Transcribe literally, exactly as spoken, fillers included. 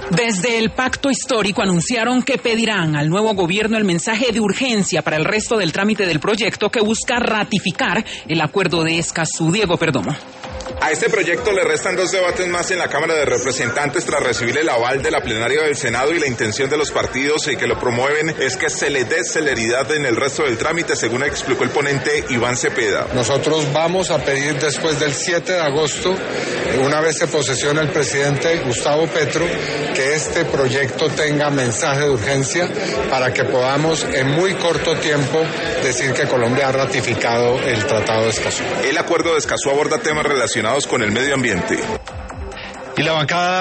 Desde el pacto histórico anunciaron que pedirán al nuevo gobierno el mensaje de urgencia para el resto del trámite del proyecto que busca ratificar el acuerdo de Escazú. Diego Perdomo. A este proyecto le restan dos debates más en la Cámara de Representantes tras recibir el aval de la plenaria del Senado, y la intención de los partidos que lo promueven es que se le dé celeridad en el resto del trámite, según explicó el ponente Iván Cepeda. Nosotros vamos a pedir después del siete de agosto, una vez se posesione el presidente Gustavo Petro, que este proyecto tenga mensaje de urgencia para que podamos en muy corto tiempo decir que Colombia ha ratificado el Tratado de Escazú. El acuerdo de Escazú aborda temas relacionados con el medio ambiente. Y la bancada